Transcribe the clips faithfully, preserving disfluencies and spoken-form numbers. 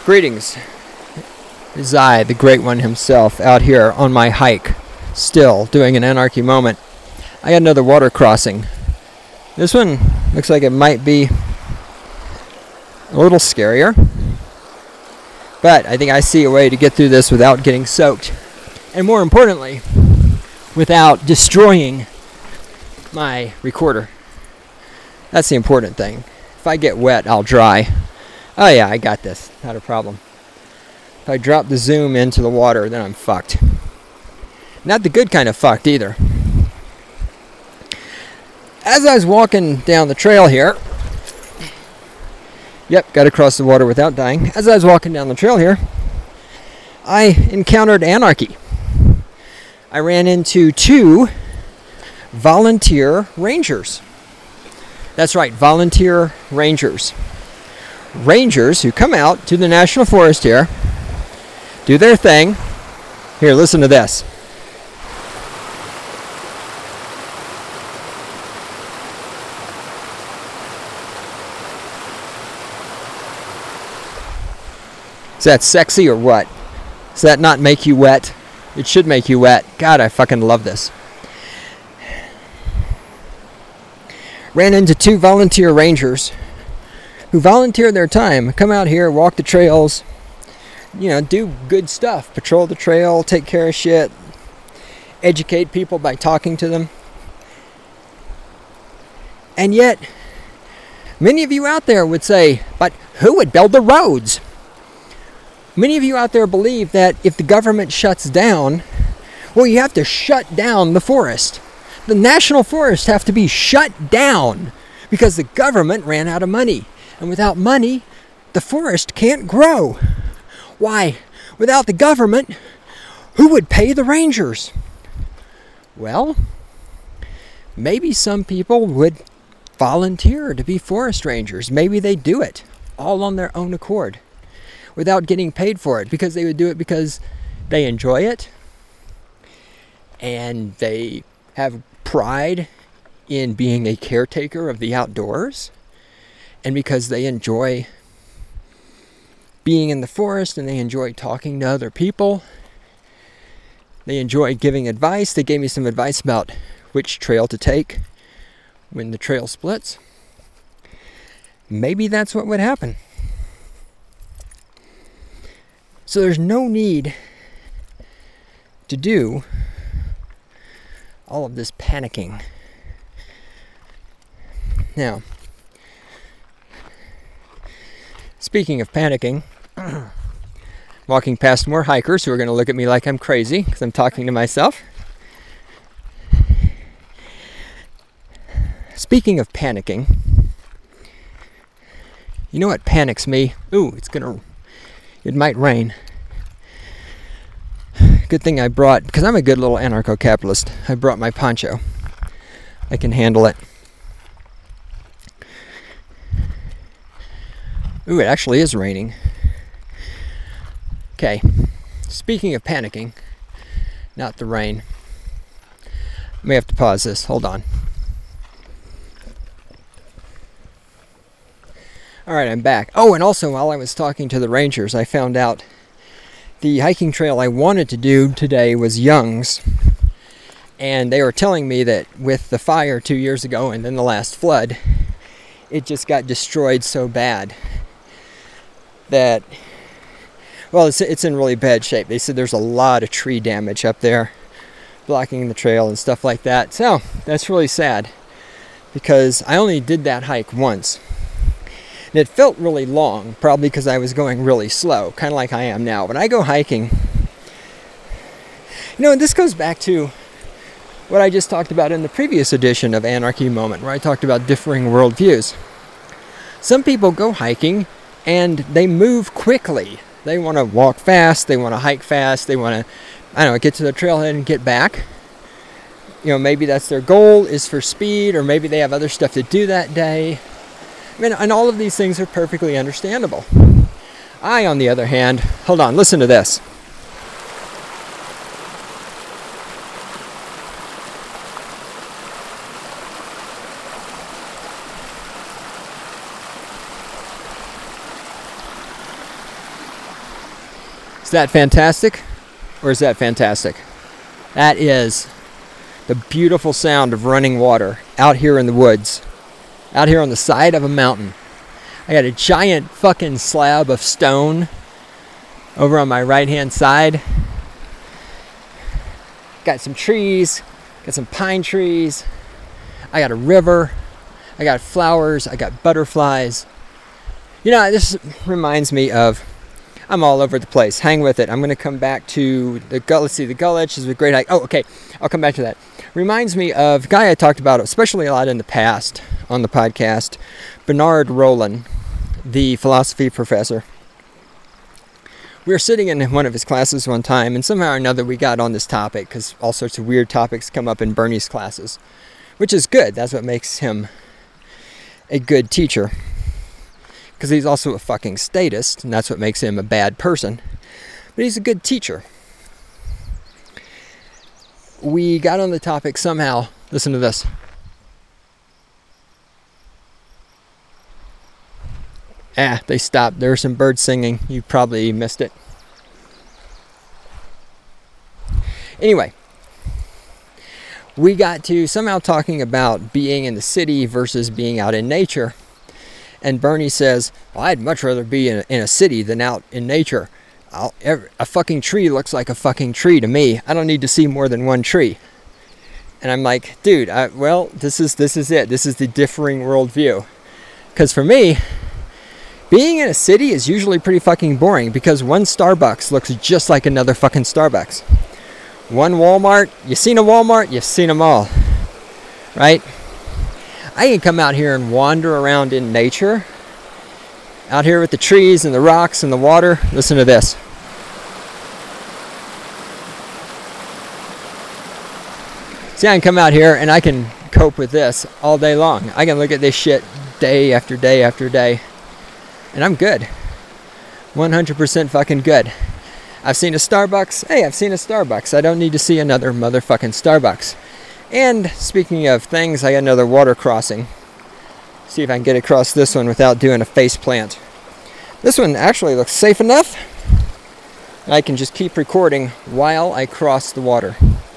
Greetings. It is I, the Great One himself, out here on my hike, still doing an Anarchy moment. I got another water crossing. This one looks like it might be a little scarier, but I think I see a way to get through this without getting soaked, and more importantly, without destroying my recorder. That's the important thing. If I get wet, I'll dry. Oh yeah, I got this. Not a problem. If I drop the zoom into the water, then I'm fucked. Not the good kind of fucked either. As I was walking down the trail here, yep, got to cross the water without dying. As I was walking down the trail here, I encountered anarchy. I ran into two volunteer rangers. That's right, volunteer rangers. Rangers who come out to the National Forest here, do their thing. Here, listen to this. Is that sexy or what? Does that not make you wet? It should make you wet. God, I fucking love this. Ran into two volunteer rangers who volunteer their time, come out here, walk the trails, you know, do good stuff, patrol the trail, take care of shit, educate people by talking to them. And yet, many of you out there would say, but who would build the roads? Many of you out there believe that if the government shuts down, well, you have to shut down the forest. The national forests have to be shut down because the government ran out of money. And without money, the forest can't grow. Why? Without the government, who would pay the rangers? Well, maybe some people would volunteer to be forest rangers. Maybe they do it all on their own accord without getting paid for it, because they would do it because they enjoy it and they have pride in being a caretaker of the outdoors, and because they enjoy being in the forest and they enjoy talking to other people. They enjoy giving advice. They gave me some advice about which trail to take when the trail splits. Maybe that's what would happen. So there's no need to do all of this panicking. Now, speaking of panicking, walking past more hikers who are going to look at me like I'm crazy because I'm talking to myself. Speaking of panicking, you know what panics me? Ooh, it's going to, it might rain. Good thing I brought, because I'm a good little anarcho-capitalist, I brought my poncho. I can handle it. Ooh, it actually is raining. Okay, speaking of panicking, not the rain. I may have to pause this, hold on. Alright, I'm back. Oh, and also while I was talking to the rangers, I found out the hiking trail I wanted to do today was Young's, and they were telling me that with the fire two years ago and then the last flood, it just got destroyed so bad that, well, it's, it's in really bad shape. They said there's a lot of tree damage up there blocking the trail and stuff like that. So that's really sad because I only did that hike once. And it felt really long, probably because I was going really slow, kind of like I am now. When I go hiking, you know, and this goes back to what I just talked about in the previous edition of Anarchy Moment, where I talked about differing worldviews. Some people go hiking and they move quickly. They want to walk fast, they want to hike fast, they want to, I don't know, get to the trailhead and get back. You know, maybe that's their goal, is for speed, or maybe they have other stuff to do that day. I mean, and all of these things are perfectly understandable. I, on the other hand, hold on, listen to this. Is that fantastic? Or is that fantastic? That is the beautiful sound of running water out here in the woods. Out here on the side of a mountain. I got a giant fucking slab of stone over on my right hand side. Got some trees. Got some pine trees. I got a river. I got flowers. I got butterflies. You know, this reminds me of, I'm all over the place. Hang with it. I'm going to come back to the Gulch. Let's see, the Gulch is a great hike. Oh, okay. I'll come back to that. Reminds me of a guy I talked about, especially a lot in the past on the podcast, Bernard Rollin, the philosophy professor. We were sitting in one of his classes one time, and somehow or another we got on this topic because all sorts of weird topics come up in Bernie's classes, which is good. That's what makes him a good teacher. Because he's also a fucking statist, and that's what makes him a bad person. But he's a good teacher. We got on the topic somehow. Listen to this. Ah, they stopped. There were some birds singing. You probably missed it. Anyway, we got to somehow talking about being in the city versus being out in nature. And Bernie says, well, I'd much rather be in a, in a city than out in nature. I'll, every, a fucking tree looks like a fucking tree to me. I don't need to see more than one tree. And I'm like, dude, I, well, this is this is it. This is the differing worldview. Because for me, being in a city is usually pretty fucking boring because one Starbucks looks just like another fucking Starbucks. One Walmart, you've seen a Walmart, you've seen them all. Right? I can come out here and wander around in nature. Out here with the trees and the rocks and the water. Listen to this. See, I can come out here and I can cope with this all day long. I can look at this shit day after day after day. And I'm good. one hundred percent fucking good. I've seen a Starbucks. Hey, I've seen a Starbucks. I don't need to see another motherfucking Starbucks. And speaking of things, I got another water crossing. See if I can get across this one without doing a face plant. This one actually looks safe enough. I can just keep recording while I cross the water.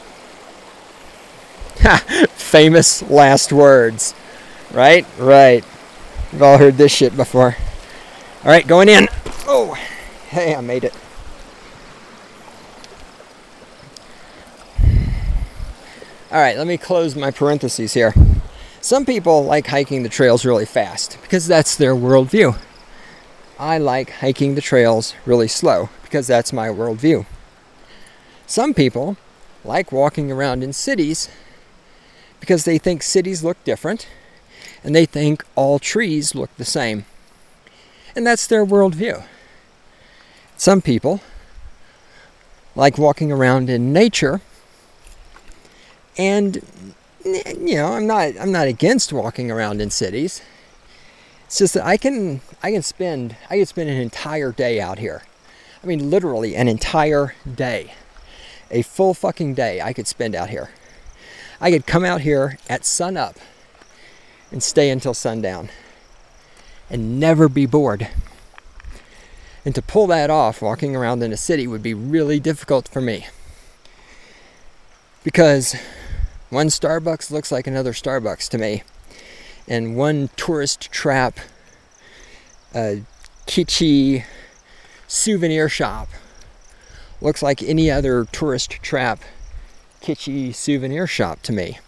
Ha! Famous last words. Right? Right. We've all heard this shit before. Alright, going in. Oh! Hey, I made it. Alright, let me close my parentheses here. Some people like hiking the trails really fast because that's their worldview. I like hiking the trails really slow because that's my worldview. Some people like walking around in cities because they think cities look different and they think all trees look the same. And that's their worldview. Some people like walking around in nature. And, you know, I'm not I'm not against walking around in cities. It's just that I can I can spend I can spend an entire day out here. I mean, literally an entire day. A full fucking day I could spend out here. I could come out here at sunup and stay until sundown and never be bored. And to pull that off walking around in a city would be really difficult for me. Because one Starbucks looks like another Starbucks to me. And one tourist trap, a kitschy souvenir shop looks like any other tourist trap, kitschy souvenir shop to me.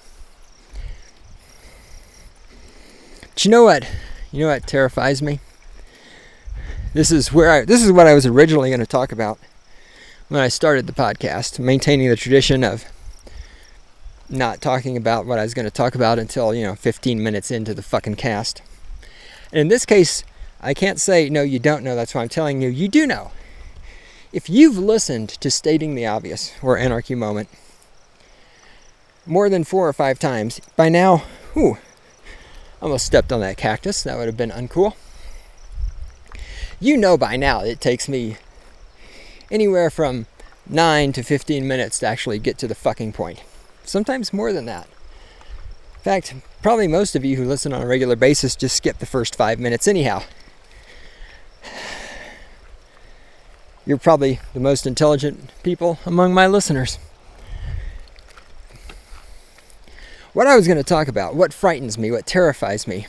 But you know what? You know what terrifies me? This is where I, this is what I was originally going to talk about when I started the podcast, maintaining the tradition of not talking about what I was going to talk about until, you know, fifteen minutes into the fucking cast. And in this case, I can't say, no, you don't know. That's why I'm telling you, you do know. If you've listened to Stating the Obvious or Anarchy Moment more than four or five times, by now, whew, almost stepped on that cactus. That would have been uncool. You know by now it takes me anywhere from nine to fifteen minutes to actually get to the fucking point. Sometimes more than that. In fact, probably most of you who listen on a regular basis just skip the first five minutes anyhow. You're probably the most intelligent people among my listeners. What I was going to talk about, what frightens me, what terrifies me,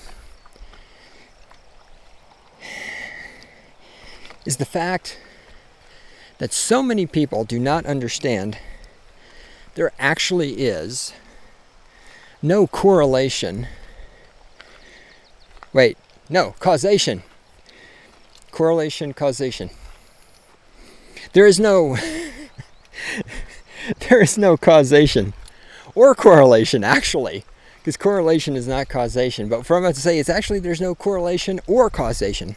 is the fact that so many people do not understand there actually is no correlation. Wait, no, causation. Correlation, causation. There is no there is no causation or correlation, actually, because correlation is not causation. But what I'm about to say is actually there's no correlation or causation.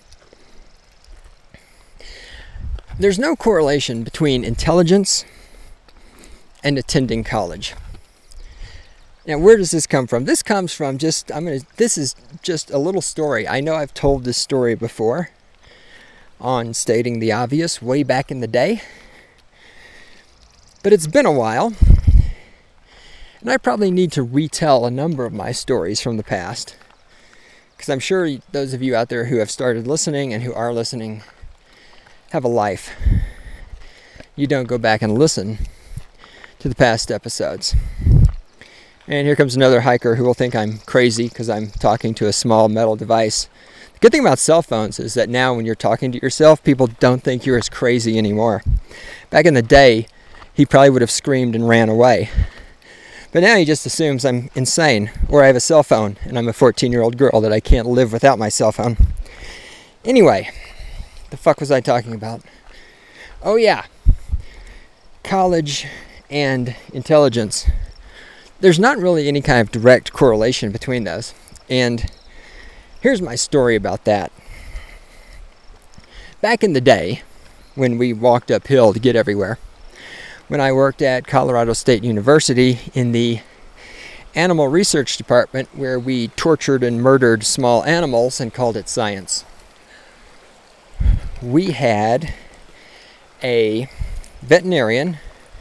There's no correlation between intelligence and attending college. Now, where does this come from? This comes from just, I'm gonna, this is just a little story. I know I've told this story before on Stating the Obvious way back in the day, but it's been a while, and I probably need to retell a number of my stories from the past, because I'm sure those of you out there who have started listening and who are listening have a life. You don't go back and listen to the past episodes. And here comes another hiker who will think I'm crazy because I'm talking to a small metal device. The good thing about cell phones is that now when you're talking to yourself, people don't think you're as crazy anymore. Back in the day, he probably would have screamed and ran away. But now he just assumes I'm insane, or I have a cell phone and I'm a fourteen-year-old girl that I can't live without my cell phone. Anyway, the fuck was I talking about? Oh yeah, college and intelligence. There's not really any kind of direct correlation between those. And here's my story about that. Back in the day, when we walked uphill to get everywhere, when I worked at Colorado State University in the animal research department, where we tortured and murdered small animals and called it science, we had a veterinarian.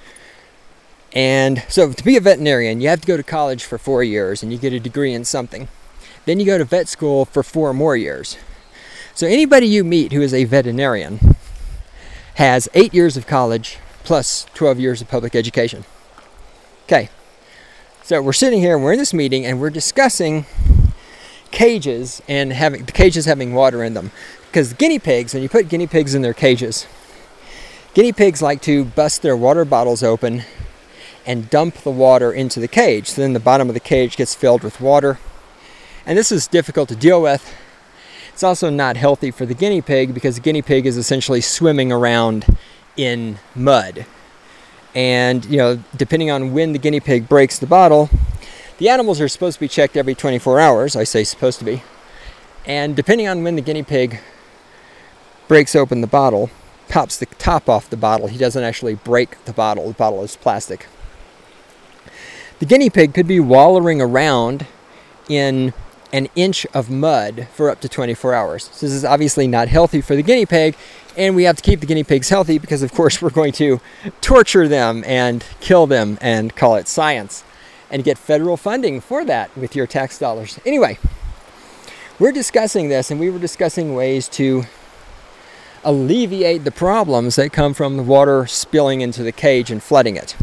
And so to be a veterinarian, you have to go to college for four years and you get a degree in something. Then you go to vet school for four more years. So anybody you meet who is a veterinarian has eight years of college plus twelve years of public education. Okay, so we're sitting here and we're in this meeting and we're discussing cages and having the cages having water in them. Because guinea pigs, when you put guinea pigs in their cages, guinea pigs like to bust their water bottles open and dump the water into the cage. So then the bottom of the cage gets filled with water. And this is difficult to deal with. It's also not healthy for the guinea pig because the guinea pig is essentially swimming around in mud. And, you know, depending on when the guinea pig breaks the bottle, the animals are supposed to be checked every twenty-four hours. I say supposed to be. And depending on when the guinea pig breaks open the bottle, pops the top off the bottle, he doesn't actually break the bottle. The bottle is plastic. The guinea pig could be wallowing around in an inch of mud for up to twenty-four hours. So this is obviously not healthy for the guinea pig, and we have to keep the guinea pigs healthy because, of course, we're going to torture them and kill them and call it science and get federal funding for that with your tax dollars. Anyway, we're discussing this, and we were discussing ways to alleviate the problems that come from the water spilling into the cage and flooding it.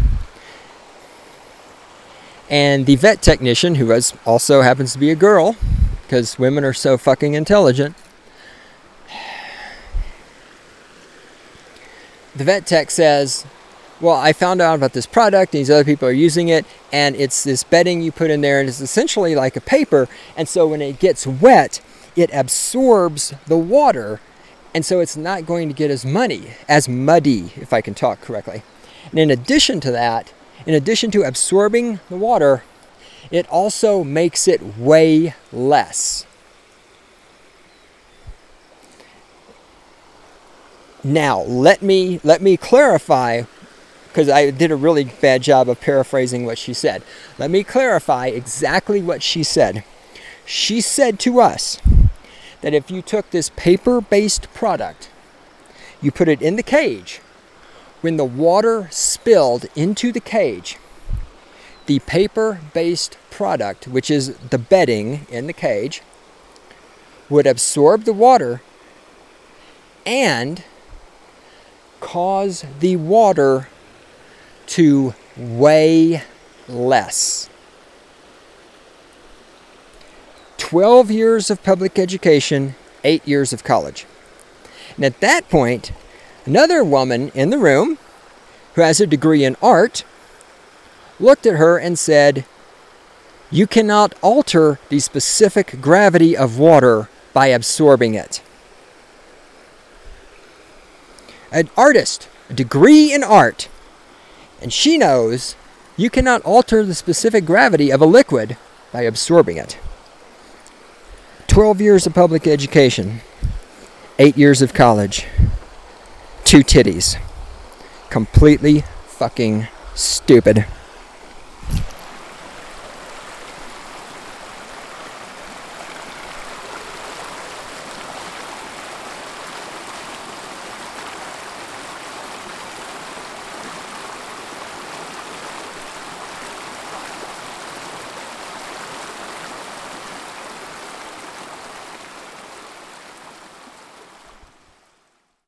And the vet technician, who was also happens to be a girl, because women are so fucking intelligent, the vet tech says, well, I found out about this product, and these other people are using it, and it's this bedding you put in there, and it's essentially like a paper, and so when it gets wet, it absorbs the water, and so it's not going to get as muddy, as muddy, if I can talk correctly. And in addition to that, in addition to absorbing the water, it also makes it weigh less. Now, let me let me clarify, because I did a really bad job of paraphrasing what she said. Let me clarify exactly what she said. She said to us that if you took this paper-based product, you put it in the cage, when the water spilled into the cage, the paper-based product, which is the bedding in the cage, would absorb the water and cause the water to weigh less. twelve years of public education, eight years of college. And at that point, another woman in the room who has a degree in art looked at her and said, "You cannot alter the specific gravity of water by absorbing it." An artist, a degree in art, and she knows you cannot alter the specific gravity of a liquid by absorbing it. twelve years of public education, eight years of college, two titties. Completely fucking stupid.